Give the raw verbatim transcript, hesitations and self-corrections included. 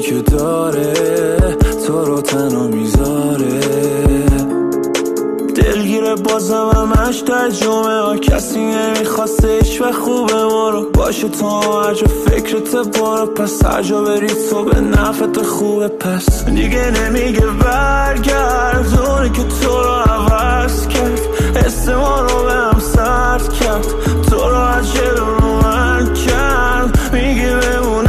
که داره تو رو تنها میذاره. دلگیره بازم همش ترجمه ها، کسی نمیخواسته هیچ و خوبه ما رو باشه تا هر جا فکرت بارو، پس هر جا بری تو به نفت خوبه. پس دیگه نمیگه برگرد، اونه که تو رو عوض کرد، حس ما رو به هم سرد کرد، تو رو از جلو رو من کرد، میگه بمونه